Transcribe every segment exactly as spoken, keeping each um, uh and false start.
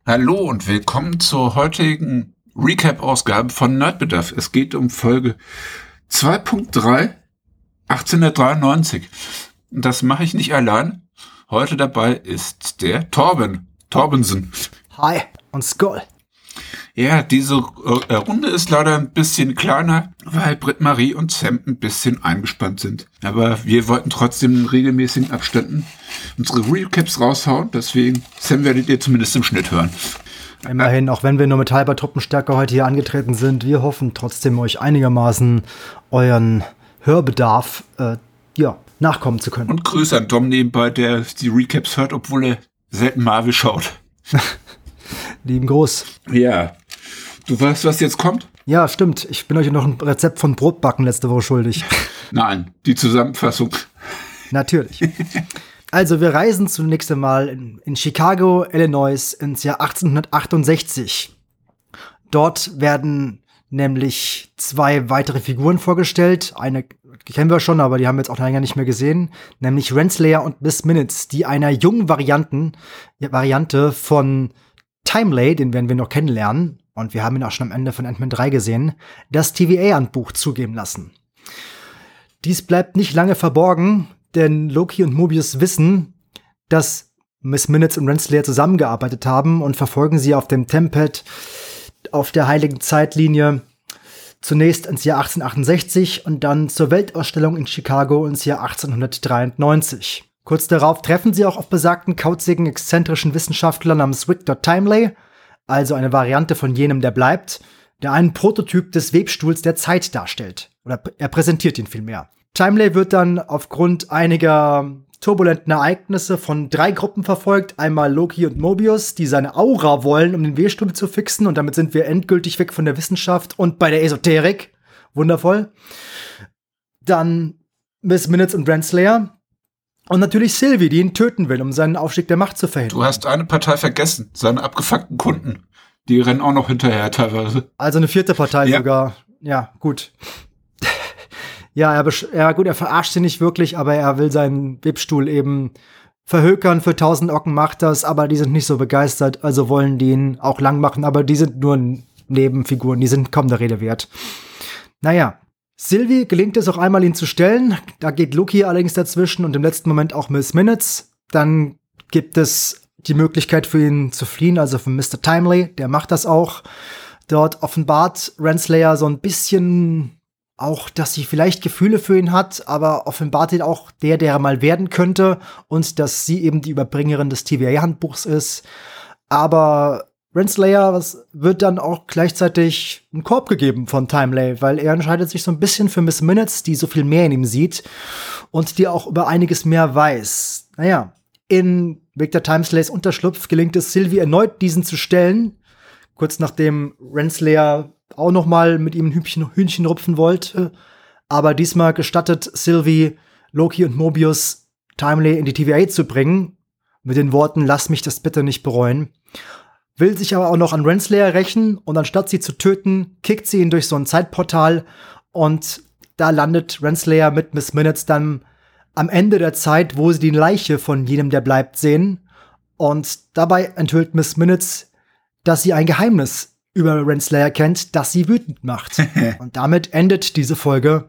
Hallo und willkommen zur heutigen Recap-Ausgabe von Nerdbedarf. Es geht um Folge zwei Punkt drei, achtzehnhundertdreiundneunzig. Und das mache ich nicht allein. Heute dabei ist der Torben. Torbensen. Hi und Skull. Ja, diese äh, Runde ist leider ein bisschen kleiner, weil Britt-Marie und Sam ein bisschen eingespannt sind. Aber wir wollten trotzdem in regelmäßigen Abständen unsere Recaps raushauen. Deswegen, Sam werdet ihr zumindest im Schnitt hören. Immerhin, auch wenn wir nur mit halber Truppenstärke heute hier angetreten sind, wir hoffen trotzdem, euch einigermaßen euren Hörbedarf äh, ja, nachkommen zu können. Und Grüße an Dom nebenbei, der die Recaps hört, obwohl er selten Marvel schaut. Lieben Gruß. Ja. Du weißt, was jetzt kommt? Ja, stimmt. Ich bin euch noch ein Rezept von Brotbacken letzte Woche schuldig. Nein, die Zusammenfassung. Natürlich. Also, wir reisen zunächst einmal in, in Chicago, Illinois, ins Jahr achtzehnhundertachtundsechzig. Dort werden nämlich zwei weitere Figuren vorgestellt. Eine kennen wir schon, aber die haben wir jetzt auch länger nicht mehr gesehen. Nämlich Renslayer und Miss Minutes, die einer jungen Varianten, Variante von Timely, den werden wir noch kennenlernen, und wir haben ihn auch schon am Ende von Ant-Man drei gesehen, das T V A-Handbuch zugeben lassen. Dies bleibt nicht lange verborgen, denn Loki und Mobius wissen, dass Miss Minutes und Renslayer zusammengearbeitet haben und verfolgen sie auf dem Tempad auf der heiligen Zeitlinie zunächst ins Jahr achtzehnhundertachtundsechzig und dann zur Weltausstellung in Chicago ins Jahr achtzehnhundertdreiundneunzig. Kurz darauf treffen sie auch auf besagten kauzigen, exzentrischen Wissenschaftler namens Victor Timely, also eine Variante von jenem, der bleibt, der einen Prototyp des Webstuhls der Zeit darstellt. Oder er präsentiert ihn vielmehr. Timely wird dann aufgrund einiger turbulenten Ereignisse von drei Gruppen verfolgt. Einmal Loki und Mobius, die seine Aura wollen, um den Webstuhl zu fixen. Und damit sind wir endgültig weg von der Wissenschaft und bei der Esoterik. Wundervoll. Dann Miss Minutes und Renslayer. Und natürlich Sylvie, die ihn töten will, um seinen Aufstieg der Macht zu verhindern. Du hast eine Partei vergessen, seine abgefuckten Kunden. Die rennen auch noch hinterher teilweise. Also eine vierte Partei ja. sogar. Ja, gut. ja, er, ja, gut, er verarscht sie nicht wirklich, aber er will seinen Webstuhl eben verhökern. Für tausend Ocken macht das, aber die sind nicht so begeistert, also wollen die ihn auch lang machen. Aber die sind nur Nebenfiguren, die sind kaum der Rede wert. Naja. Sylvie gelingt es auch einmal, ihn zu stellen. Da geht Loki allerdings dazwischen und im letzten Moment auch Miss Minutes. Dann gibt es die Möglichkeit für ihn zu fliehen, also für Mister Timely. Der macht das auch. Dort offenbart Renslayer so ein bisschen auch, dass sie vielleicht Gefühle für ihn hat, aber offenbart ihn auch der, der er mal werden könnte und dass sie eben die Überbringerin des T V A-Handbuchs ist. Aber Renslayer was wird dann auch gleichzeitig einen Korb gegeben von Timely, weil er entscheidet sich so ein bisschen für Miss Minutes, die so viel mehr in ihm sieht und die auch über einiges mehr weiß. Naja, in Victor Timesleys Unterschlupf gelingt es Sylvie erneut, diesen zu stellen, kurz nachdem Renslayer auch noch mal mit ihm ein Hühnchen, Hühnchen rupfen wollte. Aber diesmal gestattet Sylvie, Loki und Mobius Timely in die T V A zu bringen, mit den Worten, lass mich das bitte nicht bereuen. Will sich aber auch noch an Renslayer rächen und anstatt sie zu töten, kickt sie ihn durch so ein Zeitportal und da landet Renslayer mit Miss Minutes dann am Ende der Zeit, wo sie die Leiche von jenem, der bleibt, sehen. Und dabei enthüllt Miss Minutes, dass sie ein Geheimnis über Renslayer kennt, das sie wütend macht. Und damit endet diese Folge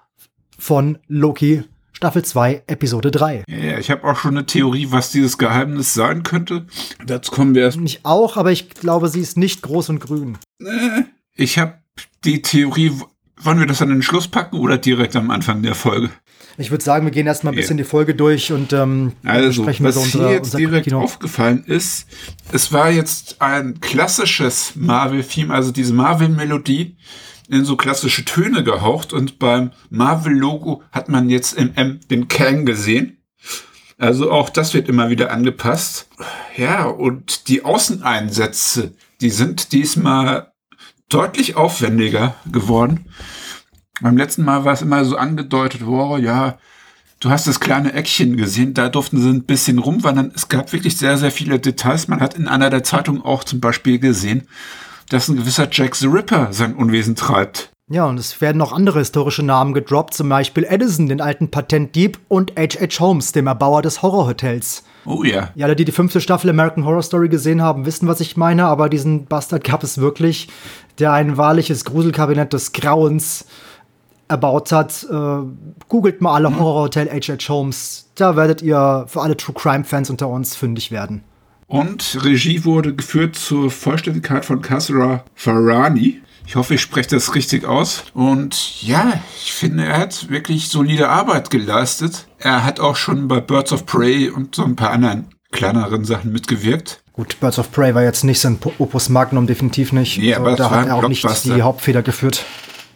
von Loki Staffel zwei, Episode drei. Ja, ich habe auch schon eine Theorie, was dieses Geheimnis sein könnte. Dazu kommen wir erst. Ich auch, aber ich glaube, sie ist nicht groß und grün. Ich habe die Theorie, wollen wir das an den Schluss packen oder direkt am Anfang der Folge? Ich würde sagen, wir gehen erst mal ein bisschen ja. die Folge durch und ähm, also, sprechen wir was so unsere, hier jetzt unser direkt Kino. aufgefallen ist, es war jetzt ein klassisches Marvel-Theme, also diese Marvel-Melodie, in so klassische Töne gehaucht und beim Marvel-Logo hat man jetzt im M den Kang gesehen. Also auch das wird immer wieder angepasst. Ja, und die Außeneinsätze, die sind diesmal deutlich aufwendiger geworden. Beim letzten Mal war es immer so angedeutet, wow, ja, du hast das kleine Eckchen gesehen, da durften sie ein bisschen rumwandern. Es gab wirklich sehr, sehr viele Details. Man hat in einer der Zeitungen auch zum Beispiel gesehen, dass ein gewisser Jack the Ripper sein Unwesen treibt. Ja, und es werden noch andere historische Namen gedroppt, zum Beispiel Edison, den alten Patentdieb, und H H. Holmes, dem Erbauer des Horrorhotels. Oh ja. Ja, alle, die die fünfte Staffel American Horror Story gesehen haben, wissen, was ich meine, aber diesen Bastard gab es wirklich, der ein wahrliches Gruselkabinett des Grauens erbaut hat. Äh, googelt mal alle Horror Hotel H H. Holmes. Da werdet ihr für alle True Crime Fans unter uns fündig werden. Und Regie wurde geführt zur Vollständigkeit von Kasra Farhani. Ich hoffe, ich spreche das richtig aus. Und ja, ich finde, er hat wirklich solide Arbeit geleistet. Er hat auch schon bei Birds of Prey und so ein paar anderen kleineren Sachen mitgewirkt. Gut, Birds of Prey war jetzt nicht sein Opus Magnum, definitiv nicht. Nee, aber da es war hat er ein auch nicht die Hauptfeder geführt.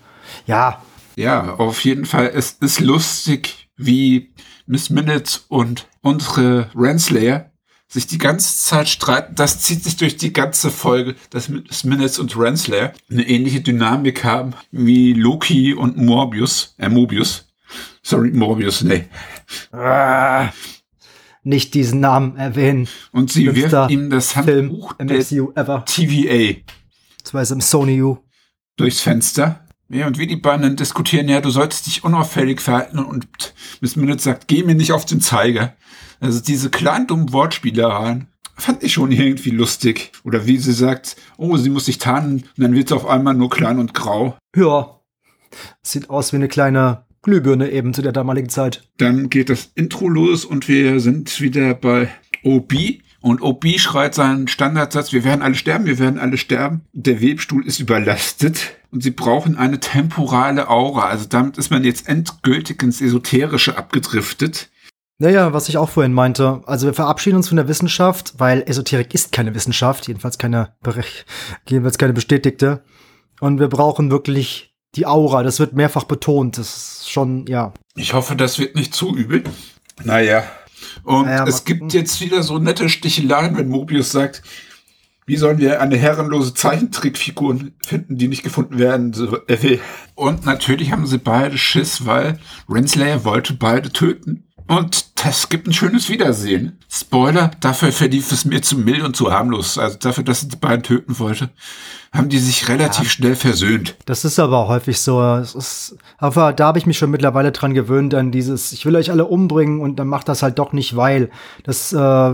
Ja. Ja, auf jeden Fall. Es ist lustig, wie Miss Minutes und unsere Renslayer sich die ganze Zeit streiten. Das zieht sich durch die ganze Folge, dass Miss Minutes und Renslayer eine ähnliche Dynamik haben wie Loki und Morbius. Äh, Mobius. Sorry, Morbius, nee. Ah, nicht diesen Namen erwähnen. Und sie wirft ihm das Handbuch im M C U ever. T V A. Beziehungsweise im Sony U. Durchs Fenster. Ja, und wie die beiden dann diskutieren, ja, du solltest dich unauffällig verhalten, und Miss Minutes sagt, geh mir nicht auf den Zeiger. Also diese kleinen dummen Wortspielereien fand ich schon irgendwie lustig. Oder wie sie sagt, oh, sie muss sich tarnen, und dann wird sie auf einmal nur klein und grau. Ja, sieht aus wie eine kleine Glühbirne eben zu der damaligen Zeit. Dann geht das Intro los und wir sind wieder bei O B. Und O B schreit seinen Standardsatz, wir werden alle sterben, wir werden alle sterben. Der Webstuhl ist überlastet und sie brauchen eine temporale Aura. Also damit ist man jetzt endgültig ins Esoterische abgedriftet. Naja, was ich auch vorhin meinte. Also wir verabschieden uns von der Wissenschaft, weil Esoterik ist keine Wissenschaft, jedenfalls keine, jedenfalls keine bestätigte. Und wir brauchen wirklich die Aura, das wird mehrfach betont. Das ist schon, ja. Ich hoffe, das wird nicht zu übel. Naja. Und naja, es gibt jetzt wieder so nette Sticheleien, wenn Mobius sagt, wie sollen wir eine herrenlose Zeichentrickfigur finden, die nicht gefunden werden will. Und natürlich haben sie beide Schiss, weil Renslayer wollte beide töten. Und das gibt ein schönes Wiedersehen. Spoiler, dafür verlief es mir zu mild und zu harmlos. Also dafür, dass sie die beiden töten wollte, haben die sich relativ ja. schnell versöhnt. Das ist aber häufig so. Es ist, aber da habe ich mich schon mittlerweile dran gewöhnt, an dieses, ich will euch alle umbringen und dann macht das halt doch nicht, weil das, äh,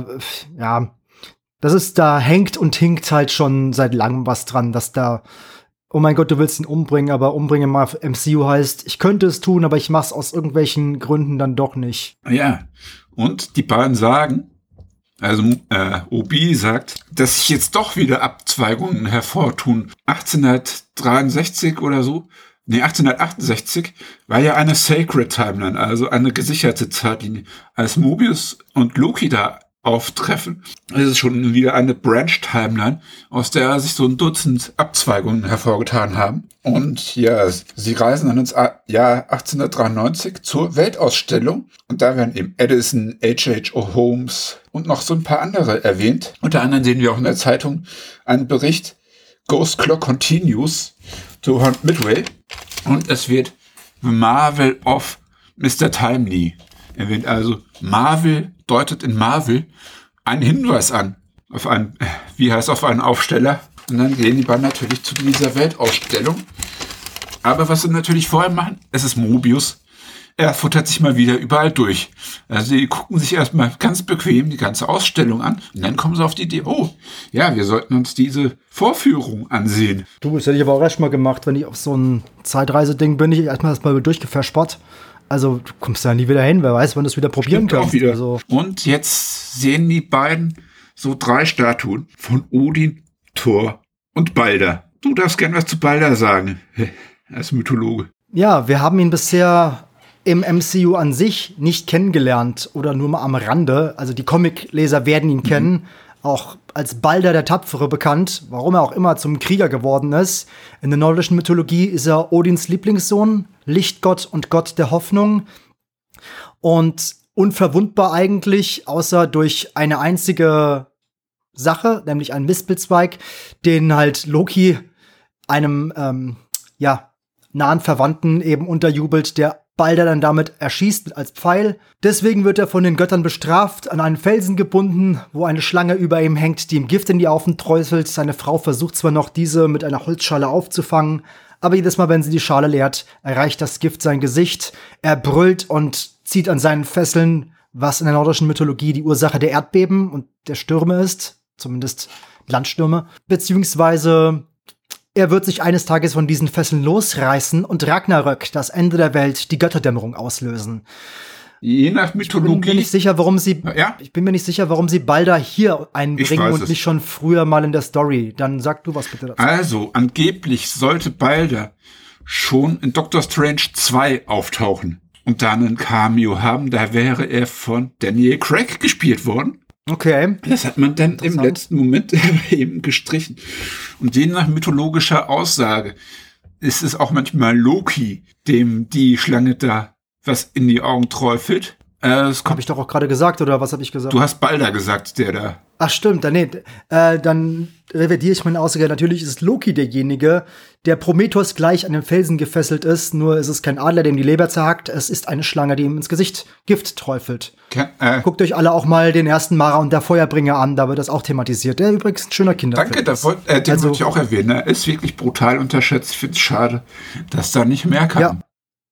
ja, das ist, da hängt und hinkt halt schon seit langem was dran, dass da, oh mein Gott, du willst ihn umbringen, aber umbringen mal M C U heißt, ich könnte es tun, aber ich mach's aus irgendwelchen Gründen dann doch nicht. Ja, und die beiden sagen, also äh, O B sagt, dass sich jetzt doch wieder Abzweigungen hervortun. achtzehnhundertdreiundsechzig oder so, nee, achtzehnhundertachtundsechzig war ja eine Sacred Timeline, also eine gesicherte Zeitlinie. Als Mobius und Loki da auftreffen, ist es schon wieder eine Branch-Timeline, aus der sich so ein Dutzend Abzweigungen hervorgetan haben. Und ja, sie reisen dann ins Jahr achtzehnhundertdreiundneunzig zur Weltausstellung. Und da werden eben Edison, H H. Holmes und noch so ein paar andere erwähnt. Unter anderem sehen wir auch in der Zeitung einen Bericht, Ghost Clock Continues, zu Hunt Midway. Und es wird Marvel of Mister Timely erwähnt. Also Marvel deutet in Marvel einen Hinweis an auf einen, wie heißt auf einen Aufsteller. Und dann gehen die beiden natürlich zu dieser Weltausstellung. Aber was sie natürlich vorher machen, es ist Mobius. Er futtert sich mal wieder überall durch. Also sie gucken sich erstmal ganz bequem die ganze Ausstellung an und dann kommen sie auf die Idee, oh, ja, wir sollten uns diese Vorführung ansehen. Du, das hätte ich aber auch erst mal gemacht, wenn ich auf so ein Zeitreiseding bin, ich erstmal das mal durchgeverspart. Also du kommst da nie wieder hin, wer weiß, wann du es wieder probieren kannst. Auch wieder. Also. Und jetzt sehen die beiden so drei Statuen von Odin, Thor und Balder. Du darfst gern was zu Balder sagen, als Mythologe. Ja, wir haben ihn bisher im M C U an sich nicht kennengelernt oder nur mal am Rande. Also die Comicleser werden ihn mhm. kennen. Auch als Balder der Tapfere bekannt, warum er auch immer zum Krieger geworden ist. In der nordischen Mythologie ist er Odins Lieblingssohn, Lichtgott und Gott der Hoffnung. Und unverwundbar eigentlich, außer durch eine einzige Sache, nämlich einen Mispelzweig, den halt Loki einem ähm, ja, nahen Verwandten eben unterjubelt, der Balder dann damit erschießt als Pfeil. Deswegen wird er von den Göttern bestraft, an einen Felsen gebunden, wo eine Schlange über ihm hängt, die ihm Gift in die Augen träuselt. Seine Frau versucht zwar noch, diese mit einer Holzschale aufzufangen, aber jedes Mal, wenn sie die Schale leert, erreicht das Gift sein Gesicht. Er brüllt und zieht an seinen Fesseln, was in der nordischen Mythologie die Ursache der Erdbeben und der Stürme ist, zumindest Landstürme, beziehungsweise er wird sich eines Tages von diesen Fesseln losreißen und Ragnarök, das Ende der Welt, die Götterdämmerung auslösen. Je nach Mythologie. Ich bin mir nicht sicher, warum sie, ja? ich bin mir nicht sicher, warum sie Balder hier einbringen und es. nicht schon früher mal in der Story. Dann sag du was bitte dazu. Also, angeblich sollte Balder schon in Doctor Strange zwei auftauchen und dann ein Cameo haben. Da wäre er von Daniel Craig gespielt worden. Okay. Das hat man dann im letzten Moment eben gestrichen. Und je nach mythologischer Aussage ist es auch manchmal Loki, dem die Schlange da was in die Augen träufelt. Äh, es Habe ich doch auch gerade gesagt, oder was habe ich gesagt? Du hast Balder gesagt, der da. Ach stimmt, dann, nee, äh, dann revidiere ich meine Aussage. Natürlich ist Loki derjenige, der Prometheus gleich an den Felsen gefesselt ist, nur ist es kein Adler, dem die Leber zerhackt, es ist eine Schlange, die ihm ins Gesicht Gift träufelt. Kann, äh, Guckt euch alle auch mal den ersten Mara und der Feuerbringer an, da wird das auch thematisiert. Der übrigens ein schöner Kinderfilm. Danke, das wollt, äh, den also, wollte ich auch erwähnen. Er ist wirklich brutal unterschätzt. Ich finde es schade, dass da nicht mehr kam. Ja.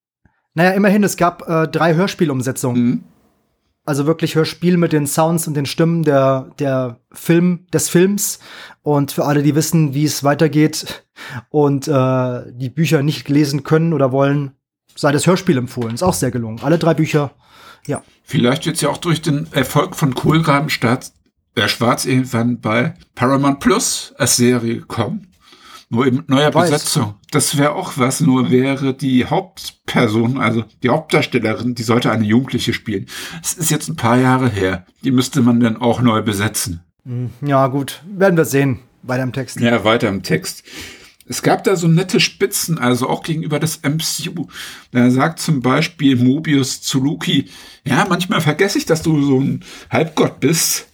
Naja, immerhin, es gab äh, drei Hörspielumsetzungen. Mhm. Also wirklich Hörspiel mit den Sounds und den Stimmen der, der Film, des Films. Und für alle, die wissen, wie es weitergeht und äh, die Bücher nicht lesen können oder wollen, sei das Hörspiel empfohlen. Ist auch sehr gelungen. Alle drei Bücher, ja. Vielleicht wird es ja auch durch den Erfolg von Kohlgraben-Stadt äh, Schwarz irgendwann bei Paramount Plus als Serie gekommen. Nur in neuer Weiß. Besetzung. Das wäre auch was, nur wäre die Hauptperson, also die Hauptdarstellerin, die sollte eine Jugendliche spielen. Es ist jetzt ein paar Jahre her. Die müsste man dann auch neu besetzen. Ja, gut. Werden wir sehen. Weiter im Text. Ja, weiter im Text. Es gab da so nette Spitzen, also auch gegenüber des M C U. Da sagt zum Beispiel Mobius zu Loki, ja, manchmal vergesse ich, dass du so ein Halbgott bist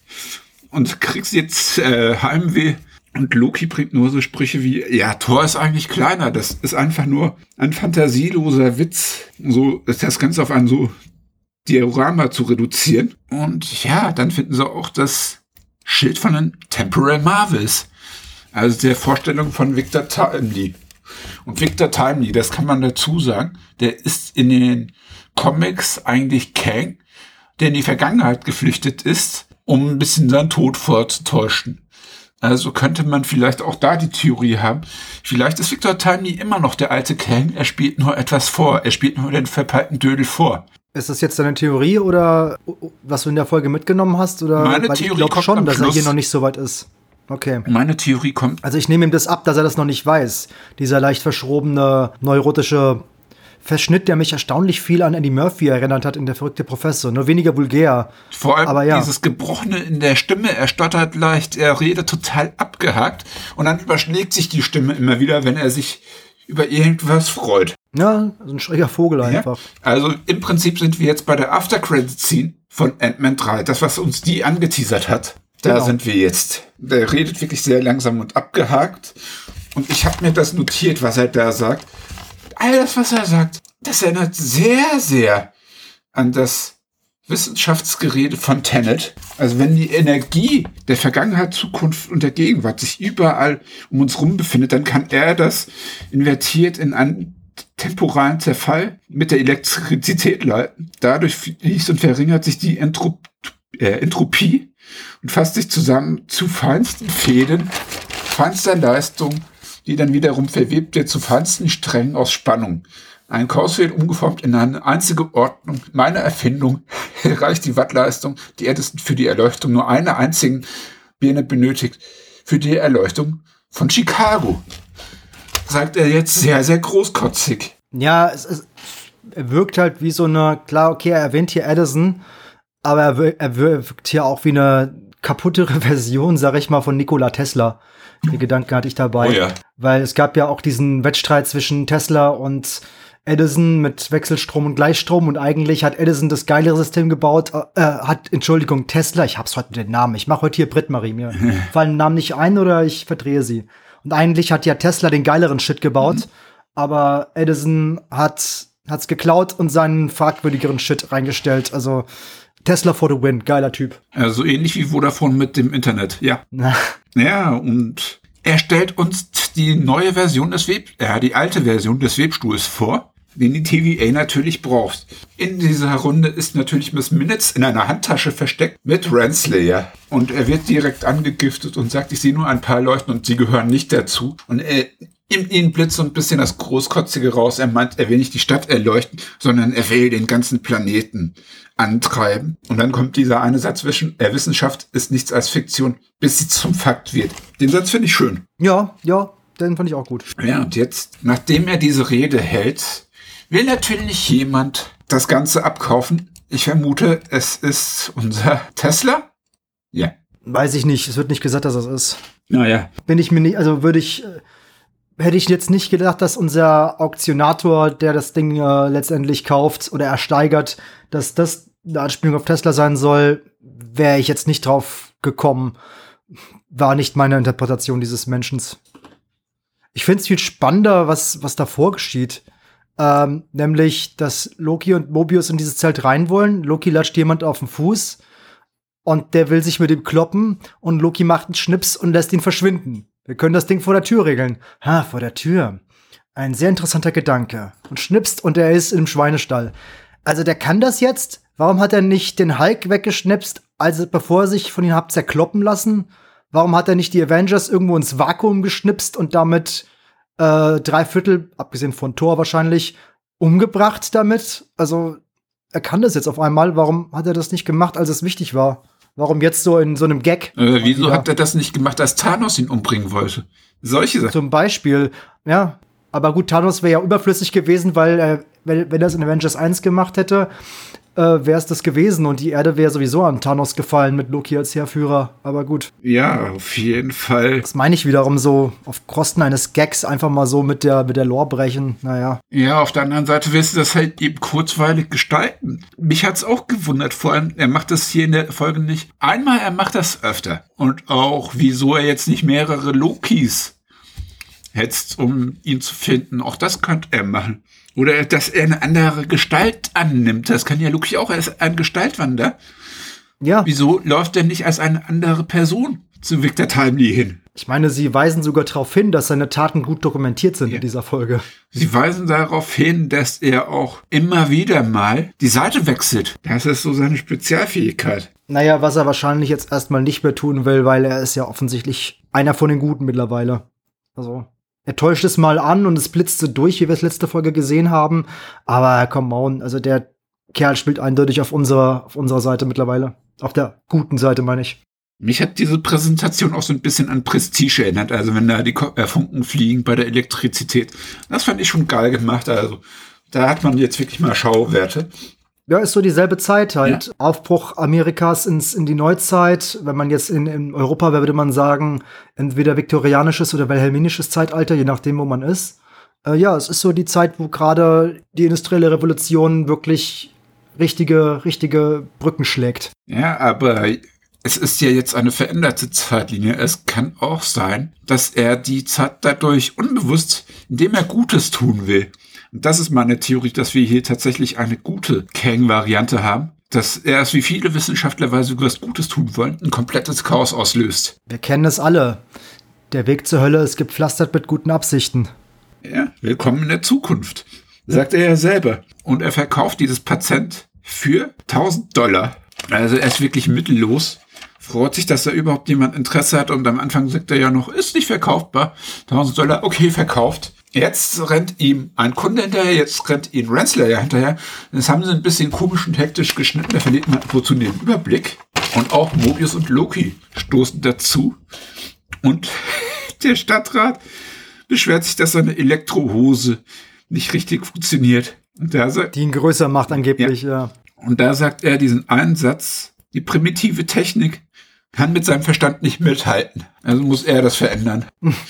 und kriegst jetzt äh, Heimweh. Und Loki bringt nur so Sprüche wie, ja, Thor ist eigentlich kleiner, das ist einfach nur ein fantasieloser Witz. So ist das Ganze auf ein so Diorama zu reduzieren. Und ja, dann finden sie auch das Schild von den Temporal Marvels. Also der Vorstellung von Victor Timely. Und Victor Timely, das kann man dazu sagen, der ist in den Comics eigentlich Kang, der in die Vergangenheit geflüchtet ist, um ein bisschen seinen Tod vorzutäuschen. Also könnte man vielleicht auch da die Theorie haben. Vielleicht ist Victor Timely immer noch der alte Kang. Er spielt nur etwas vor. Er spielt nur den verpeilten Dödel vor. Ist das jetzt deine Theorie oder was du in der Folge mitgenommen hast? Oder? Meine Weil Theorie ich glaube kommt schon, am dass Schluss. er hier noch nicht so weit ist. Okay. Meine Theorie kommt. Also ich nehme ihm das ab, dass er das noch nicht weiß. Dieser leicht verschrobene, neurotische Verschnitt, der mich erstaunlich viel an Eddie Murphy erinnert hat in Der verrückte Professor. Nur weniger vulgär. Vor allem Aber ja. dieses Gebrochene in der Stimme. Er stottert leicht, er redet total abgehakt. Und dann überschlägt sich die Stimme immer wieder, wenn er sich über irgendwas freut. Ja, so ein schräger Vogel einfach. Ja? Also im Prinzip sind wir jetzt bei der After-Credit-Scene von Ant-Man drei. Das, was uns die angeteasert hat. Da Genau. sind wir jetzt. Der redet wirklich sehr langsam und abgehakt. Und ich habe mir das notiert, was er da sagt. All das, was er sagt, das erinnert sehr, sehr an das Wissenschaftsgerede von Tenet. Also wenn die Energie der Vergangenheit, Zukunft und der Gegenwart sich überall um uns rum befindet, dann kann er das invertiert in einen temporalen Zerfall mit der Elektrizität leiten. Dadurch fließt und verringert sich die Entrop- äh, Entropie und fasst sich zusammen zu feinsten Fäden, feinster Leistung, die dann wiederum verwebt wird zu feinsten Strängen aus Spannung. Ein Chaosfeld umgeformt in eine einzige Ordnung. Meine Erfindung erreicht die Wattleistung, die Edison für die Erleuchtung nur eine einzigen Birne benötigt für die Erleuchtung von Chicago. Sagt er jetzt sehr, sehr großkotzig. Ja, es, es er wirkt halt wie so eine, klar, okay, er erwähnt hier Edison, aber er, wir- er wirkt hier auch wie eine kaputtere Version, sag ich mal, von Nikola Tesla. Die Gedanken hatte ich dabei. Oh ja. Weil es gab ja auch diesen Wettstreit zwischen Tesla und Edison mit Wechselstrom und Gleichstrom und eigentlich hat Edison das geilere System gebaut, äh, hat, Entschuldigung, Tesla, ich hab's heute mit den Namen, ich mache heute hier Britt-Marie, mir fallen Namen nicht ein oder ich verdrehe sie. Und eigentlich hat ja Tesla den geileren Shit gebaut, mhm. aber Edison hat hat's geklaut und seinen fragwürdigeren Shit reingestellt, also Tesla for the win, geiler Typ. Also ähnlich wie Vodafone mit dem Internet, ja. Na, Ja, und er stellt uns die neue Version des Web, äh, die alte Version des Webstuhls vor. den die T V A natürlich braucht. In dieser Runde ist natürlich Miss Minutes in einer Handtasche versteckt mit Renslayer. Und er wird direkt angegiftet und sagt, ich sehe nur ein paar Leuchten und sie gehören nicht dazu. Und er nimmt ihn blitzt so ein bisschen das Großkotzige raus. Er meint, er will nicht die Stadt erleuchten, sondern er will den ganzen Planeten antreiben. Und dann kommt dieser eine Satz zwischen, er Wissenschaft ist nichts als Fiktion, bis sie zum Fakt wird. Den Satz finde ich schön. Ja, ja, den fand ich auch gut. Ja, und jetzt, nachdem er diese Rede hält, will natürlich jemand das Ganze abkaufen. Ich vermute, es ist unser Tesla? Ja. Weiß ich nicht, es wird nicht gesagt, dass es ist. Naja. Bin ich mir nicht, also würde ich, hätte ich jetzt nicht gedacht, dass unser Auktionator, der das Ding äh, letztendlich kauft oder ersteigert, dass das eine Anspielung auf Tesla sein soll, wäre ich jetzt nicht drauf gekommen. War nicht meine Interpretation dieses Menschen. Ich finde es viel spannender, was, was davor geschieht. Ähm, nämlich, dass Loki und Mobius in dieses Zelt rein wollen. Loki latscht jemand auf den Fuß und der will sich mit ihm kloppen und Loki macht einen Schnips und lässt ihn verschwinden. Wir können das Ding vor der Tür regeln. Ha, vor der Tür. Ein sehr interessanter Gedanke. Und schnipst und er ist im Schweinestall. Also der kann das jetzt. Warum hat er nicht den Hulk weggeschnipst, also bevor er sich von ihm hat zerkloppen lassen? Warum hat er nicht die Avengers irgendwo ins Vakuum geschnipst und damit äh, drei Viertel, abgesehen von Thor wahrscheinlich, umgebracht damit? Also er kann das jetzt auf einmal. Warum hat er das nicht gemacht, als es wichtig war? Warum jetzt so in so einem Gag? Äh, wieso hat er das nicht gemacht, als Thanos ihn umbringen wollte? Solche Sachen. Zum Beispiel, ja. Aber gut, Thanos wäre ja überflüssig gewesen, weil äh, wenn, wenn er es in Avengers eins gemacht hätte, äh, wäre es das gewesen. Und die Erde wäre sowieso an Thanos gefallen mit Loki als Heerführer. Aber gut. Ja, auf jeden Fall. Das meine ich wiederum so, auf Kosten eines Gags einfach mal so mit der, mit der Lore brechen. Naja. Ja, auf der anderen Seite wirst du das halt eben kurzweilig gestalten. Mich hat's auch gewundert, vor allem, er macht das hier in der Folge nicht. Einmal, er macht das öfter. Und auch, wieso er jetzt nicht mehrere Lokis hetzt, um ihn zu finden. Auch das könnte er machen. Oder dass er eine andere Gestalt annimmt. Das kann ja Loki auch. Er ist ein Gestaltwander. Ja. Wieso läuft er nicht als eine andere Person zu Victor Timely hin? Ich meine, sie weisen sogar darauf hin, dass seine Taten gut dokumentiert sind ja. in dieser Folge. Sie weisen darauf hin, dass er auch immer wieder mal die Seite wechselt. Das ist so seine Spezialfähigkeit. Naja, was er wahrscheinlich jetzt erstmal nicht mehr tun will, weil er ist ja offensichtlich einer von den Guten mittlerweile. Also, er täuscht es mal an und es blitzt so durch, wie wir es letzte Folge gesehen haben. Aber come on, also der Kerl spielt eindeutig auf unserer, auf unserer Seite mittlerweile. Auf der guten Seite, meine ich. Mich hat diese Präsentation auch so ein bisschen an Prestige erinnert. Also wenn da die Funken fliegen bei der Elektrizität. Das fand ich schon geil gemacht. Also da hat man jetzt wirklich mal Schauwerte. Ja, ist so dieselbe Zeit halt. Ja. Aufbruch Amerikas ins, in die Neuzeit. Wenn man jetzt in, in Europa wäre, würde man sagen, entweder viktorianisches oder wilhelminisches Zeitalter, je nachdem, wo man ist. Äh, ja, es ist so die Zeit, wo gerade die industrielle Revolution wirklich richtige, richtige Brücken schlägt. Ja, aber es ist ja jetzt eine veränderte Zeitlinie. Es kann auch sein, dass er die Zeit dadurch unbewusst, indem er Gutes tun will. Und das ist meine Theorie, dass wir hier tatsächlich eine gute Kang-Variante haben, dass er es wie viele Wissenschaftler, weil sie was Gutes tun wollen, ein komplettes Chaos auslöst. Wir kennen es alle. Der Weg zur Hölle ist gepflastert mit guten Absichten. Ja, willkommen in der Zukunft, sagt er ja selber. Und er verkauft dieses Patent für tausend Dollar. Also er ist wirklich mittellos. Freut sich, dass da überhaupt jemand Interesse hat. Und am Anfang sagt er ja noch, ist nicht verkaufbar. tausend Dollar, okay, verkauft. Jetzt rennt ihm ein Kunde hinterher, jetzt rennt ihm Renslayer hinterher. Das haben sie ein bisschen komisch und hektisch geschnitten. Da verliert man wozu den Überblick. Und auch Mobius und Loki stoßen dazu. Und der Stadtrat beschwert sich, dass seine Elektrohose nicht richtig funktioniert. Und da sagt, die ihn größer macht angeblich, ja. ja. Und da sagt er diesen einen Satz, die primitive Technik kann mit seinem Verstand nicht mithalten. Also muss er das verändern.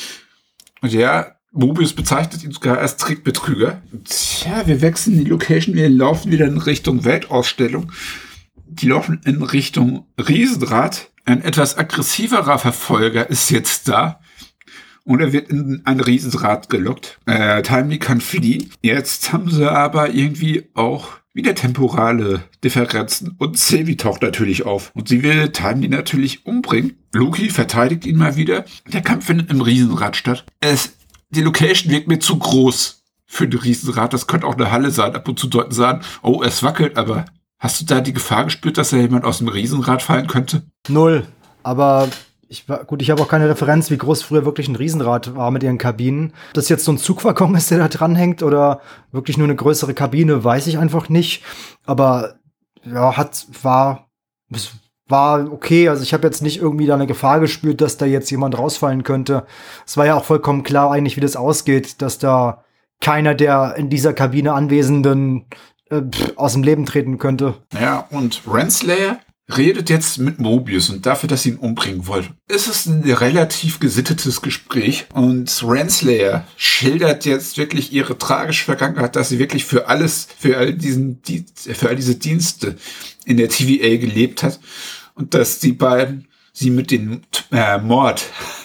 Und ja, Mobius bezeichnet ihn sogar als Trickbetrüger. Tja, wir wechseln die Location, wir laufen wieder in Richtung Weltausstellung. Die laufen in Richtung Riesenrad. Ein etwas aggressiverer Verfolger ist jetzt da. Und er wird in ein Riesenrad gelockt. Äh, Timely kann fliehen. Jetzt haben sie aber irgendwie auch wieder temporale Differenzen. Und Sylvie taucht natürlich auf. Und sie will Timely natürlich umbringen. Loki verteidigt ihn mal wieder. Der Kampf findet im Riesenrad statt. Es, die Location wirkt mir zu groß. für ein Riesenrad. Das könnte auch eine Halle sein. Ab und zu deuten sagen, oh, es wackelt, aber hast du da die Gefahr gespürt, dass da jemand aus dem Riesenrad fallen könnte? Null. Aber ich war, gut, ich habe auch keine Referenz, wie groß früher wirklich ein Riesenrad war mit ihren Kabinen. Ob das jetzt so ein Zugwaggon ist, der da dranhängt oder wirklich nur eine größere Kabine, weiß ich einfach nicht. Aber ja, hat, war, es war okay. Also ich habe jetzt nicht irgendwie da eine Gefahr gespürt, dass da jetzt jemand rausfallen könnte. Es war ja auch vollkommen klar eigentlich, wie das ausgeht, dass da keiner der in dieser Kabine Anwesenden äh, aus dem Leben treten könnte. Ja, und Renslayer redet jetzt mit Mobius und dafür, dass sie ihn umbringen wollte. Es ist ein relativ gesittetes Gespräch und Renslayer schildert jetzt wirklich ihre tragische Vergangenheit, dass sie wirklich für alles, für all diesen, für all diese Dienste in der T V A gelebt hat und dass die beiden sie mit dem äh, Mord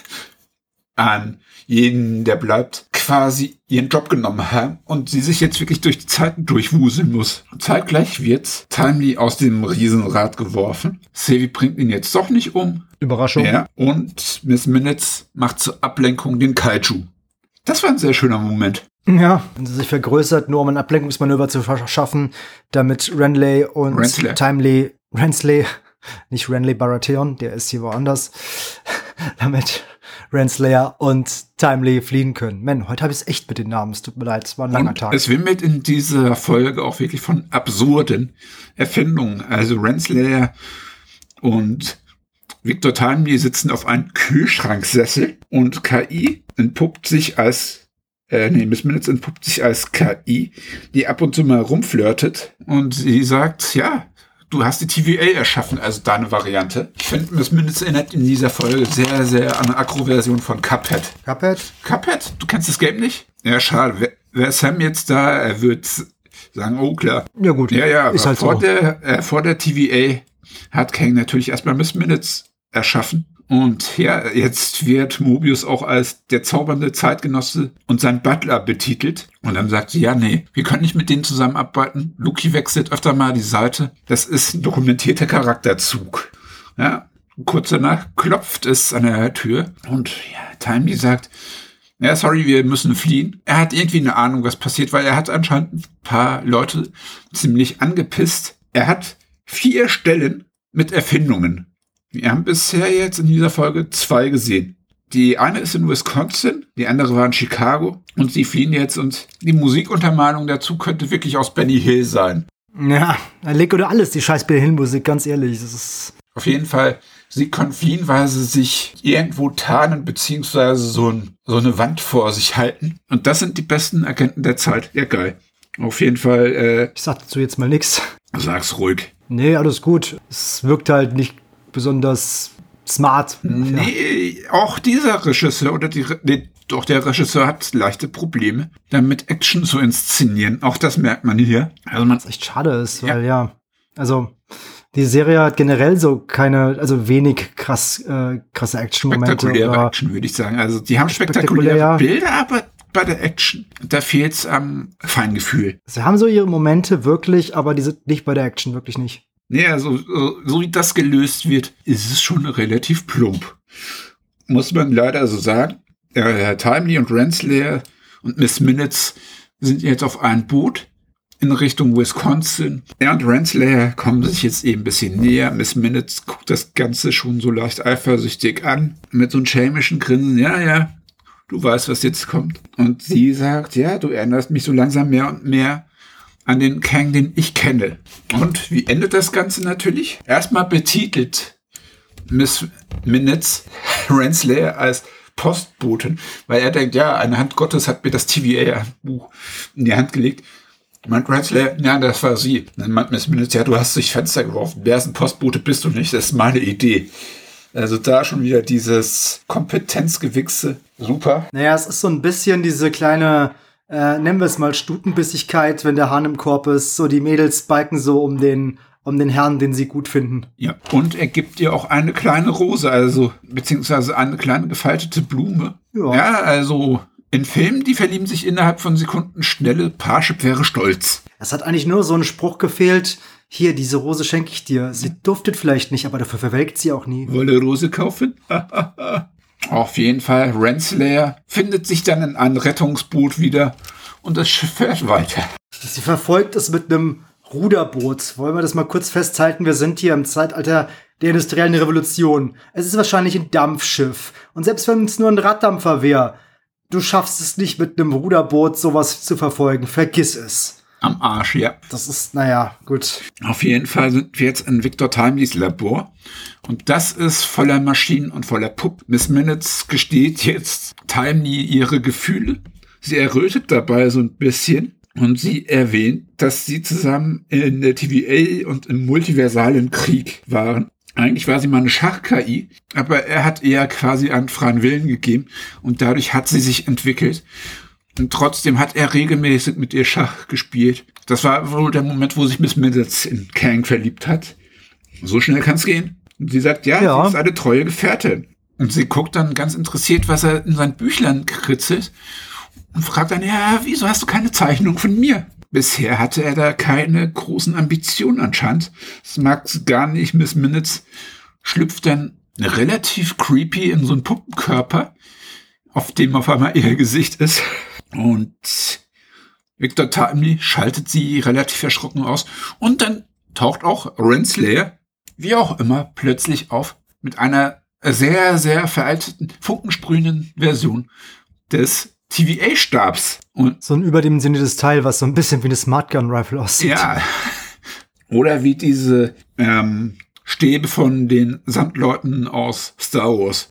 an jeden, der bleibt, quasi ihren Job genommen haben und sie sich jetzt wirklich durch die Zeiten durchwuseln muss. Und zeitgleich wird Timely aus dem Riesenrad geworfen. Sevi bringt ihn jetzt doch nicht um. Überraschung. Ja, und Miss Minutes macht zur Ablenkung den Kaiju. Das war ein sehr schöner Moment. Ja, wenn sie sich vergrößert, nur um ein Ablenkungsmanöver zu verschaffen, damit Renly und Renslayer. Timely, Rensley, nicht Renly Baratheon, der ist hier woanders, damit Renslayer und Timely fliehen können. Man, heute habe ich es echt mit den Namen. Es tut mir leid, es war ein langer und Tag. Es wimmelt in dieser Folge auch wirklich von absurden Erfindungen. Also Renslayer und Victor Timely sitzen auf einem Kühlschranksessel und K I entpuppt sich als, äh, nee, Miss Minutes entpuppt sich als K I, die ab und zu mal rumflirtet und sie sagt, ja, du hast die T V A erschaffen, also deine Variante. Ich finde, Miss Minutes erinnert in dieser Folge sehr, sehr an eine Akro-Version von Cuphead. Cuphead? Cuphead? Du kennst das Game nicht? Ja, schade. Wäre Sam jetzt da, er würde sagen, oh klar. Ja gut, ja, ja, ist aber halt vor, so. der, äh, vor der T V A hat Kang natürlich erstmal Miss Minutes erschaffen. Und ja, jetzt wird Mobius auch als der zaubernde Zeitgenosse und sein Butler betitelt. Und dann sagt sie, ja, nee, wir können nicht mit denen zusammenarbeiten. Luki wechselt öfter mal die Seite. Das ist ein dokumentierter Charakterzug. Ja, kurz danach klopft es an der Tür. Und ja, Timely sagt, ja, sorry, wir müssen fliehen. Er hat irgendwie eine Ahnung, was passiert, weil er hat anscheinend ein paar Leute ziemlich angepisst. Er hat vier Stellen mit Erfindungen. Wir haben bisher jetzt in dieser Folge zwei gesehen. Die eine ist in Wisconsin, die andere war in Chicago und sie fliehen jetzt und die Musikuntermalung dazu könnte wirklich aus Benny Hill sein. Ja, er legt oder alles, die scheiß Benny Hill-Musik, ganz ehrlich. Das ist auf jeden Fall, sie können fliehen, weil sie sich irgendwo tarnen beziehungsweise so, ein, so eine Wand vor sich halten. Und das sind die besten Agenten der Zeit. Ja, geil. Auf jeden Fall. Äh, ich sag dazu jetzt mal nix. Sag's ruhig. Nee, alles gut. Es wirkt halt nicht besonders smart. Nee, ja. Auch dieser Regisseur oder die, nee, doch der Regisseur hat leichte Probleme, damit Action zu inszenieren. Auch das merkt man hier. Also man, was echt schade ist, weil ja, ja also die Serie hat generell so keine, also wenig krass, äh, krasse Action-Momente. Spektakuläre oder Action, würde ich sagen. Also die haben spektakuläre spektakulär, Bilder, aber bei der Action, da fehlt's am Feingefühl. Sie haben so ihre Momente wirklich, aber die sind nicht bei der Action, wirklich nicht. Nee, also so, so wie das gelöst wird, ist es schon relativ plump. Muss man leider so sagen. Äh, Timely und Renslayer und Miss Minutes sind jetzt auf einem Boot in Richtung Wisconsin. Er und Renslayer kommen sich jetzt eben ein bisschen näher. Miss Minutes guckt das Ganze schon so leicht eifersüchtig an. Mit so einem schelmischen Grinsen. Ja, ja, du weißt, was jetzt kommt. Und sie sagt, ja, du erinnerst mich so langsam mehr und mehr an den Kang, den ich kenne. Und wie endet das Ganze natürlich? Erstmal betitelt Miss Minutes Renslayer als Postboten, weil er denkt, ja, eine Hand Gottes hat mir das T V A-Buch in die Hand gelegt. Meint Renslayer, ja, das war sie. Dann meint Miss Minutes, ja, du hast durchs Fenster geworfen. Wer ist ein Postbote, bist du nicht. Das ist meine Idee. Also da schon wieder dieses Kompetenzgewichse. Super. Naja, es ist so ein bisschen diese kleine Äh, nennen wir es mal Stutenbissigkeit, wenn der Hahn im Korb ist. So die Mädels biken so um den, um den Herrn, den sie gut finden. Ja, und er gibt ihr auch eine kleine Rose, also beziehungsweise eine kleine gefaltete Blume. Ja, ja, also in Filmen, die verlieben sich innerhalb von Sekunden schnelle. Parship wäre stolz. Es hat eigentlich nur so ein Spruch gefehlt. Hier, diese Rose schenke ich dir. Sie duftet vielleicht nicht, aber dafür verwelkt sie auch nie. Wolle Rose kaufen? Auf jeden Fall, Renslayer findet sich dann in ein Rettungsboot wieder und das Schiff fährt weiter. Sie verfolgt es mit einem Ruderboot. Wollen wir das mal kurz festhalten? Wir sind hier im Zeitalter der industriellen Revolution. Es ist wahrscheinlich ein Dampfschiff. Und selbst wenn es nur ein Raddampfer wäre, du schaffst es nicht mit einem Ruderboot sowas zu verfolgen. Vergiss es. Am Arsch, ja. Das ist, naja, gut. Auf jeden Fall sind wir jetzt in Victor Timeleys Labor. Und das ist voller Maschinen und voller Puppen. Miss Minutes gesteht jetzt Timely ihre Gefühle. Sie errötet dabei so ein bisschen. Und sie erwähnt, dass sie zusammen in der T V A und im multiversalen Krieg waren. Eigentlich war sie mal eine Schach-K I, aber er hat eher quasi einen freien Willen gegeben. Und dadurch hat sie sich entwickelt. Und trotzdem hat er regelmäßig mit ihr Schach gespielt. Das war wohl der Moment, wo sich Miss Minutes in Kang verliebt hat. So schnell kann's gehen. Und sie sagt, ja, ja, sie ist eine treue Gefährtin. Und sie guckt dann ganz interessiert, was er in sein Büchlein kritzelt. Und fragt dann, ja, wieso hast du keine Zeichnung von mir? Bisher hatte er da keine großen Ambitionen anscheinend. Das mag gar nicht. Miss Minutes schlüpft dann relativ creepy in so einen Puppenkörper, auf dem auf einmal ihr Gesicht ist. Und Victor Timely schaltet sie relativ erschrocken aus. Und dann taucht auch Renslayer, wie auch immer, plötzlich auf mit einer sehr, sehr veralteten, funkensprühenden Version des T V A-Stabs. Und so ein überdimensioniertes Teil, was so ein bisschen wie eine Smartgun-Rifle aussieht. Ja. Oder wie diese ähm, Stäbe von den Sandleuten aus Star Wars.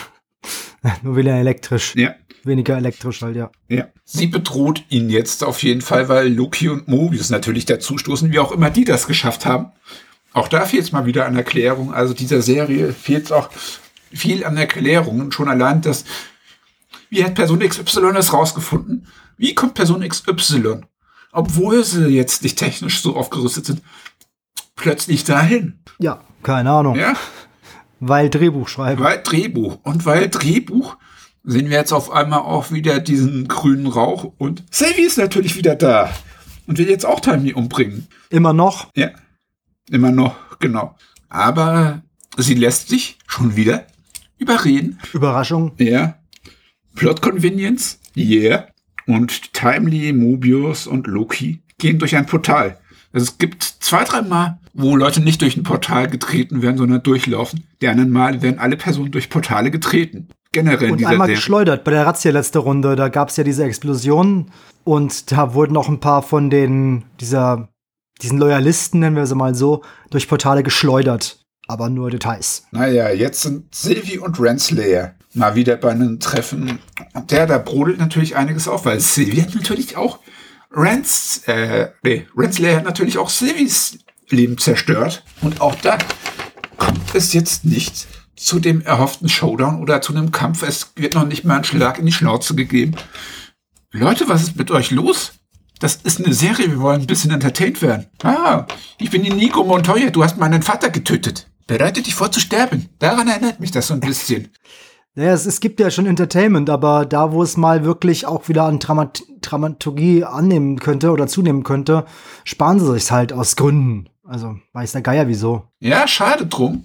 Nur wieder elektrisch. Ja. Weniger elektrisch halt, ja. Ja. Sie bedroht ihn jetzt auf jeden Fall, weil Loki und Mobius natürlich dazustoßen, wie auch immer die das geschafft haben. Auch da fehlt es mal wieder an Erklärung. Also dieser Serie fehlt es auch viel an Erklärungen. Schon allein das, wie hat Person X Y das rausgefunden? Wie kommt Person X Y, obwohl sie jetzt nicht technisch so aufgerüstet sind, plötzlich dahin? Ja, keine Ahnung. Ja. Weil Drehbuch schreiben. Weil Drehbuch. Und weil Drehbuch sehen wir jetzt auf einmal auch wieder diesen grünen Rauch. Und Sylvie ist natürlich wieder da. Und will jetzt auch Timely umbringen. Immer noch? Ja. Immer noch, genau. Aber sie lässt sich schon wieder überreden. Überraschung. Ja. Plot Convenience. Yeah. Und Timely, Mobius und Loki gehen durch ein Portal. Also es gibt zwei, drei Mal, wo Leute nicht durch ein Portal getreten werden, sondern durchlaufen. Die anderen Mal werden alle Personen durch Portale getreten. Generell in dieser Und einmal Serie. Geschleudert. Bei der Razzia letzte Runde, da gab es ja diese Explosion. Und da wurden auch ein paar von den, dieser, diesen Loyalisten, nennen wir sie mal so, durch Portale geschleudert. Aber nur Details. Naja, jetzt sind Sylvie und Renslayer mal wieder bei einem Treffen. Und der, da brodelt natürlich einiges auf, weil Sylvie hat natürlich auch Rens, äh, nee, Renslayer hat natürlich auch Sylvies Leben zerstört. Und auch da kommt es jetzt nicht zu dem erhofften Showdown oder zu einem Kampf. Es wird noch nicht mal ein Schlag in die Schnauze gegeben. Leute, was ist mit euch los? Das ist eine Serie, wir wollen ein bisschen entertained werden. Ah, ich bin Inigo Montoya, du hast meinen Vater getötet. Bereite dich vor zu sterben. Daran erinnert mich das so ein bisschen. Naja, es, es gibt ja schon Entertainment, aber da, wo es mal wirklich auch wieder an Dramat- Dramaturgie annehmen könnte oder zunehmen könnte, sparen sie sich's halt aus Gründen. Also, weiß der Geier wieso. Ja, schade drum.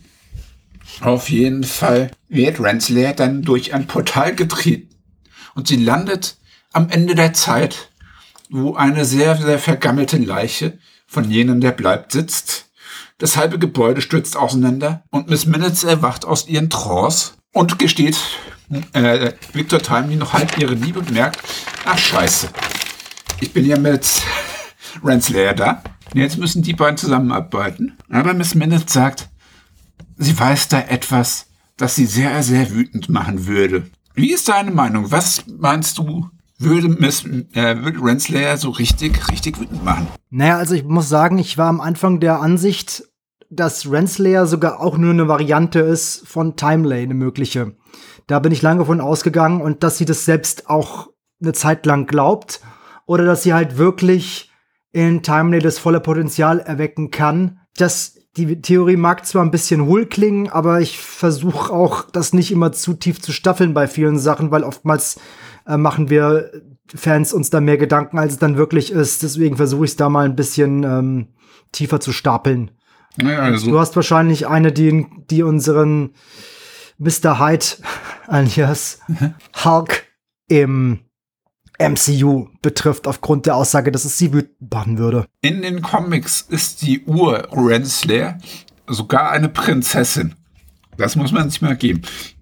Auf jeden Fall wird Renslayer dann durch ein Portal getreten. Und sie landet am Ende der Zeit, wo eine sehr, sehr vergammelte Leiche von jenem, der bleibt, sitzt. Das halbe Gebäude stürzt auseinander und Miss Minutes erwacht aus ihren Trance und gesteht äh, Victor Timely noch halb ihre Liebe und merkt, ach scheiße, ich bin ja mit Renslayer da. Jetzt müssen die beiden zusammenarbeiten. Aber Miss Minutes sagt, sie weiß da etwas, das sie sehr, sehr wütend machen würde. Wie ist deine Meinung? Was meinst du, würde Miss äh, würde Renslayer so richtig, richtig wütend machen? Naja, also ich muss sagen, ich war am Anfang der Ansicht, dass Renslayer sogar auch nur eine Variante ist von Timely, eine mögliche. Da bin ich lange davon ausgegangen und dass sie das selbst auch eine Zeit lang glaubt oder dass sie halt wirklich in Timely das volle Potenzial erwecken kann. Das, die Theorie mag zwar ein bisschen hohl klingen, aber ich versuche auch, das nicht immer zu tief zu staffeln bei vielen Sachen, weil oftmals äh, machen wir Fans uns da mehr Gedanken, als es dann wirklich ist. Deswegen versuche ich es da mal ein bisschen ähm, tiefer zu stapeln. Ja, also. Du hast wahrscheinlich eine, die, die unseren Mister Hyde alias mhm. Hulk im M C U betrifft, aufgrund der Aussage, dass es sie wütend machen würde. In den Comics ist die Ur-Renslayer sogar eine Prinzessin. Das muss man sich mal geben.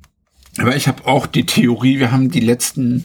Aber ich habe auch die Theorie, wir haben die letzten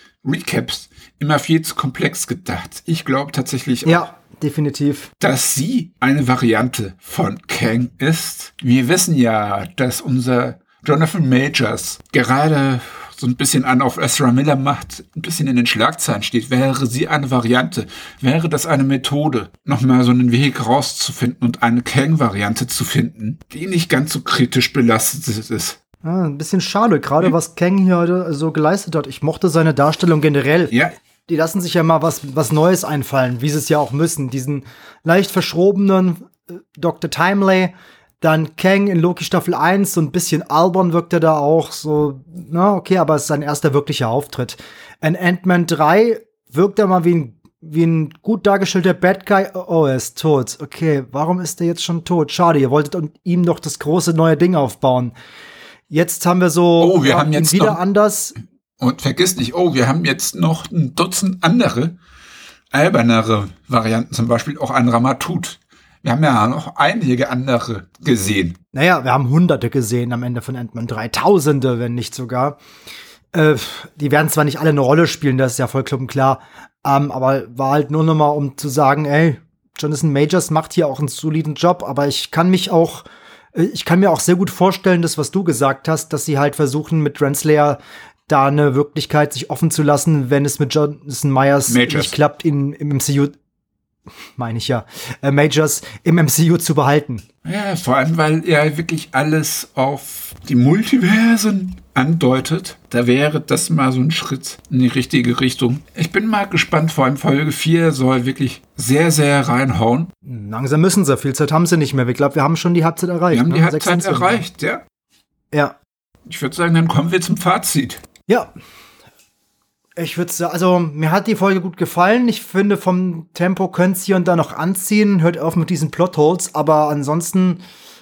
Recaps immer viel zu komplex gedacht. Ich glaube tatsächlich auch, ja, definitiv, dass sie eine Variante von Kang ist. Wir wissen ja, dass unser Jonathan Majors gerade so ein bisschen an auf Ezra Miller macht, ein bisschen in den Schlagzeilen steht. Wäre sie eine Variante? Wäre das eine Methode, nochmal so einen Weg rauszufinden und eine Kang-Variante zu finden, die nicht ganz so kritisch belastet ist? Ah, ein bisschen schade, gerade was Kang hier heute so geleistet hat. Ich mochte seine Darstellung generell. Ja. Die lassen sich ja mal was, was Neues einfallen, wie sie es ja auch müssen. Diesen leicht verschrobenen äh, Doktor Timely, dann Kang in Loki Staffel eins, so ein bisschen albern wirkt er da auch. So, na okay, aber es ist sein erster wirklicher Auftritt. In Ant-Man drei wirkt er mal wie ein, wie ein gut dargestellter Bad Guy. Oh, er ist tot. Okay, warum ist er jetzt schon tot? Schade, ihr wolltet ihm doch das große neue Ding aufbauen. Jetzt haben wir so oh, wir ja, haben jetzt wieder noch anders. Und vergiss nicht, oh, wir haben jetzt noch ein Dutzend andere, albernere Varianten, zum Beispiel auch ein Ramatut. Wir haben ja noch einige andere gesehen. Naja, wir haben Hunderte gesehen am Ende von Ant-Man drei. Tausende, wenn nicht sogar. Äh, die werden zwar nicht alle eine Rolle spielen, das ist ja vollkommen klar. Ähm, aber war halt nur noch mal, um zu sagen, ey, Jonathan Majors macht hier auch einen soliden Job. Aber ich kann mich auch, ich kann mir auch sehr gut vorstellen, das, was du gesagt hast, dass sie halt versuchen, mit Renslayer da eine Wirklichkeit sich offen zu lassen, wenn es mit Jonathan Myers Majors. nicht klappt, ihn im M C U, meine ich ja, äh, Majors im M C U zu behalten. Ja, vor allem, weil er wirklich alles auf die Multiversen andeutet. Da wäre das mal so ein Schritt in die richtige Richtung. Ich bin mal gespannt, vor allem Folge vier soll wirklich sehr, sehr reinhauen. Langsam müssen sie, viel Zeit haben sie nicht mehr. Ich glaube, wir haben schon die Halbzeit erreicht. Wir haben ne? die Halbzeit erreicht, ja. Ja. Ich würde sagen, dann kommen wir zum Fazit. Ja. Ich würde sagen, also mir hat die Folge gut gefallen. Ich finde, vom Tempo könnte es hier und da noch anziehen. Hört auf mit diesen Plotholes. Aber ansonsten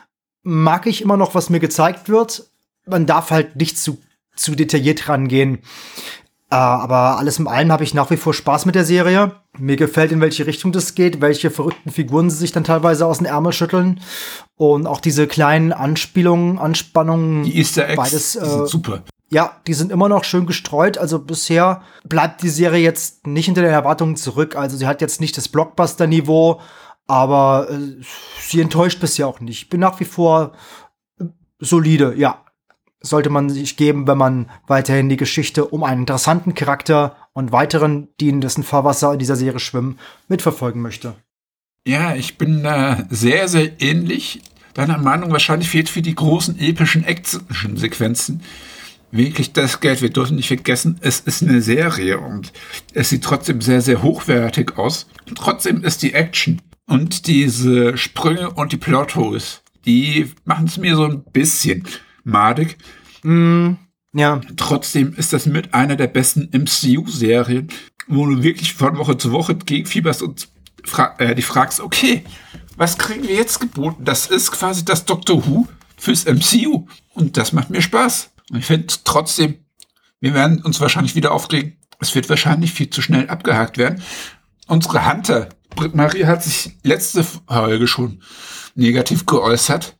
mag ich immer noch, was mir gezeigt wird. Man darf halt nicht zu, zu detailliert rangehen. Äh, aber alles in allem habe ich nach wie vor Spaß mit der Serie. Mir gefällt, in welche Richtung das geht, welche verrückten Figuren sie sich dann teilweise aus den Ärmel schütteln. Und auch diese kleinen Anspielungen, Anspannungen. Die Easter Eggs beides, äh, sind super. Ja, die sind immer noch schön gestreut. Also bisher bleibt die Serie jetzt nicht hinter den Erwartungen zurück. Also sie hat jetzt nicht das Blockbuster-Niveau, aber äh, sie enttäuscht bisher auch nicht. Ich bin nach wie vor äh, solide, ja. Sollte man sich geben, wenn man weiterhin die Geschichte um einen interessanten Charakter und weiteren, die in dessen Fahrwasser in dieser Serie schwimmen, mitverfolgen möchte. Ja, ich bin da äh, sehr, sehr ähnlich. Deiner Meinung, wahrscheinlich fehlt für die großen epischen Action-Sequenzen wirklich das Geld. Wir dürfen nicht vergessen, es ist eine Serie und es sieht trotzdem sehr, sehr hochwertig aus. Und trotzdem ist die Action und diese Sprünge und die Plotholes, die machen es mir so ein bisschen madig. Mm, ja. Trotzdem ist das mit einer der besten M C U-Serien, wo du wirklich von Woche zu Woche gegenfieberst und fra- äh, die fragst, okay, was kriegen wir jetzt geboten? Das ist quasi das Doctor Who fürs M C U. Und das macht mir Spaß. Und ich finde trotzdem, wir werden uns wahrscheinlich wieder aufregen. Es wird wahrscheinlich viel zu schnell abgehakt werden. Unsere Hunter, Britt Marie, hat sich letzte Folge schon negativ geäußert.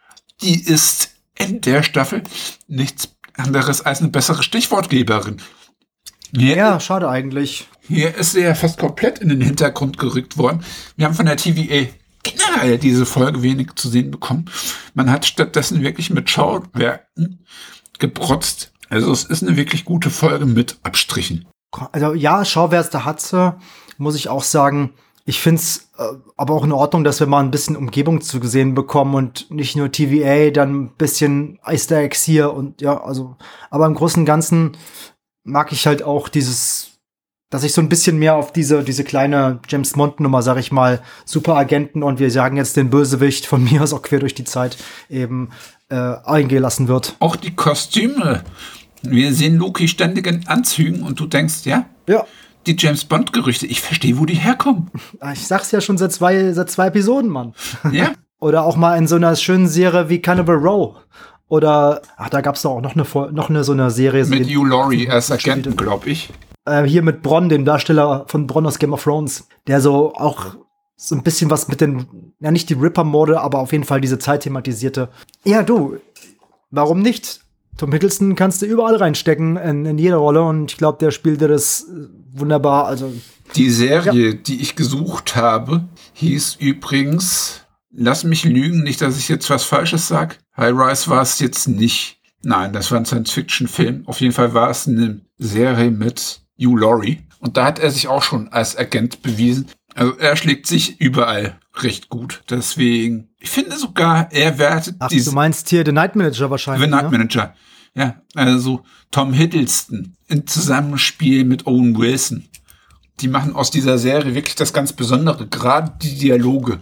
Die ist in der Staffel nichts anderes als eine bessere Stichwortgeberin. Hier, ja, schade eigentlich. Hier ist sie ja fast komplett in den Hintergrund gerückt worden. Wir haben von der T V A generell diese Folge wenig zu sehen bekommen. Man hat stattdessen wirklich mit Schauwerken geprotzt. Also es ist eine wirklich gute Folge mit Abstrichen. Also ja, Schauwerte hat sie, muss ich auch sagen. Ich finde es äh, aber auch in Ordnung, dass wir mal ein bisschen Umgebung zu sehen bekommen und nicht nur T V A, dann ein bisschen Easter Eggs hier und ja, also, aber im Großen und Ganzen mag ich halt auch dieses, dass ich so ein bisschen mehr auf diese, diese kleine James Bond-Nummer, sag ich mal, Superagenten und wir sagen jetzt den Bösewicht von mir aus auch quer durch die Zeit eben äh, eingelassen wird. Auch die Kostüme. Wir sehen Loki ständig in Anzügen und du denkst, ja? Ja. Die James-Bond-Gerüchte, ich verstehe, wo die herkommen. Ich sag's ja schon seit zwei, seit zwei Episoden, Mann. Ja. Oder auch mal in so einer schönen Serie wie Cannibal Row. Oder, ach, da gab's doch auch noch eine, noch eine so eine Serie. Mit Hugh Laurie als Agenten, glaube ich. Äh, hier mit Bronn, dem Darsteller von Bronn aus Game of Thrones, der so auch so ein bisschen was mit den, ja nicht die Ripper-Morde, aber auf jeden Fall diese Zeit thematisierte. Ja, du, warum nicht? Tom Hiddleston kannst du überall reinstecken, in, in jede Rolle, und ich glaube, der spielte das wunderbar. Also die Serie, ja. die ich gesucht habe, hieß übrigens, lass mich lügen, nicht, dass ich jetzt was Falsches sage. High Rise war es jetzt nicht. Nein, das war ein Science-Fiction-Film. Auf jeden Fall war es eine Serie mit Hugh Laurie. Und da hat er sich auch schon als Agent bewiesen. Also er schlägt sich überall recht gut. Deswegen, ich finde sogar, er wertet Ach, du meinst hier The Night Manager wahrscheinlich, The Night ne? Manager. Ja, also Tom Hiddleston im Zusammenspiel mit Owen Wilson. Die machen aus dieser Serie wirklich das ganz Besondere. Gerade die Dialoge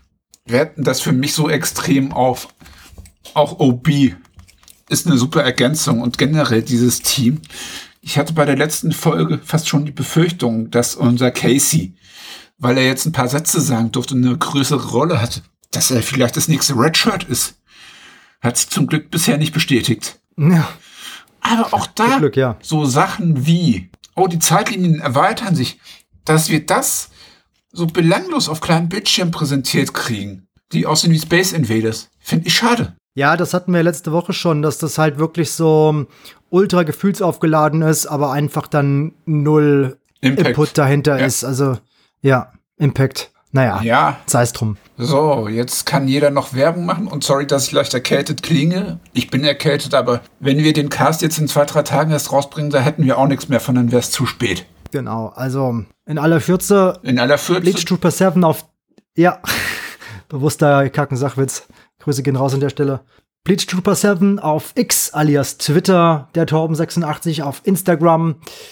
werten das für mich so extrem auf. Auch O B ist eine super Ergänzung und generell dieses Team. Ich hatte bei der letzten Folge fast schon die Befürchtung, dass unser Casey, weil er jetzt ein paar Sätze sagen durfte und eine größere Rolle hat, dass er vielleicht das nächste Redshirt ist. Hat sich zum Glück bisher nicht bestätigt. Ja. Aber auch da Glück, ja. so Sachen wie, oh, die Zeitlinien erweitern sich, dass wir das so belanglos auf kleinen Bildschirmen präsentiert kriegen, die aussehen wie Space Invaders, finde ich schade. Ja, das hatten wir letzte Woche schon, dass das halt wirklich so ultra gefühlsaufgeladen ist, aber einfach dann null Impact. Input dahinter ja. ist. Also, ja, Impact. Naja, ja. sei es drum. So, jetzt kann jeder noch Werbung machen. Und sorry, dass ich leicht erkältet klinge. Ich bin erkältet, aber wenn wir den Cast jetzt in zwei, drei Tagen erst rausbringen, da hätten wir auch nichts mehr von, dann wäre es zu spät. Genau, also in aller Fürze. In aller Fürze. Bleach Trooper sieben auf, ja, bewusster Kackensachwitz. Grüße gehen raus an der Stelle. Bleach Trooper sieben auf X alias Twitter, der Torben sechsundachtzig auf Instagram.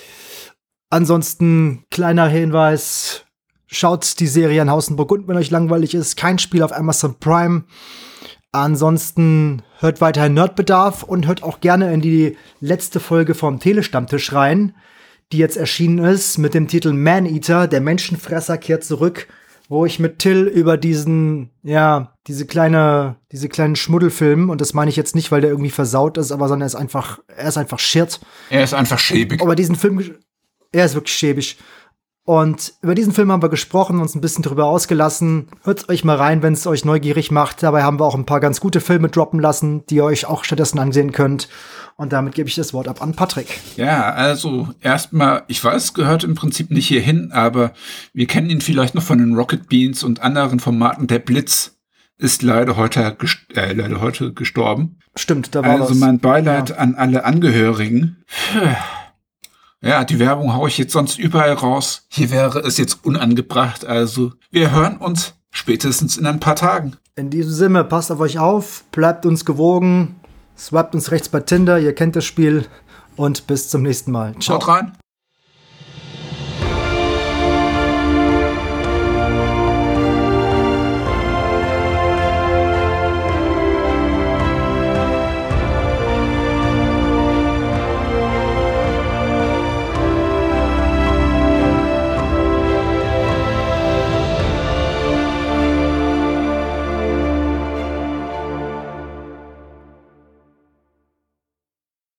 Ansonsten kleiner Hinweis, schaut die Serie an Haus und Burgund, wenn euch langweilig ist. Kein Spiel auf Amazon Prime. Ansonsten hört weiterhin Nerdbedarf und hört auch gerne in die letzte Folge vom Telestammtisch rein, die jetzt erschienen ist mit dem Titel Man-Eater, der Menschenfresser kehrt zurück, wo ich mit Till über diesen, ja, diese kleine, diese kleinen Schmuddelfilm, und das meine ich jetzt nicht, weil der irgendwie versaut ist, aber sondern er ist einfach, er ist einfach shit. Er ist einfach schäbig. Aber diesen Film, er ist wirklich schäbig. Und über diesen Film haben wir gesprochen, uns ein bisschen drüber ausgelassen. Hört euch mal rein, wenn es euch neugierig macht. Dabei haben wir auch ein paar ganz gute Filme droppen lassen, die ihr euch auch stattdessen ansehen könnt. Und damit gebe ich das Wort ab an Patrick. Ja, also erstmal, ich weiß, gehört im Prinzip nicht hierhin, aber wir kennen ihn vielleicht noch von den Rocket Beans und anderen Formaten. Der Blitz ist leider heute, gest- äh, leider heute gestorben. Stimmt, da war also was. Also mein Beileid ja. an alle Angehörigen. Ja, die Werbung haue ich jetzt sonst überall raus. Hier wäre es jetzt unangebracht. Also, wir hören uns spätestens in ein paar Tagen. In diesem Sinne, passt auf euch auf, bleibt uns gewogen, swappt uns rechts bei Tinder, ihr kennt das Spiel, und bis zum nächsten Mal. Ciao. Haut rein.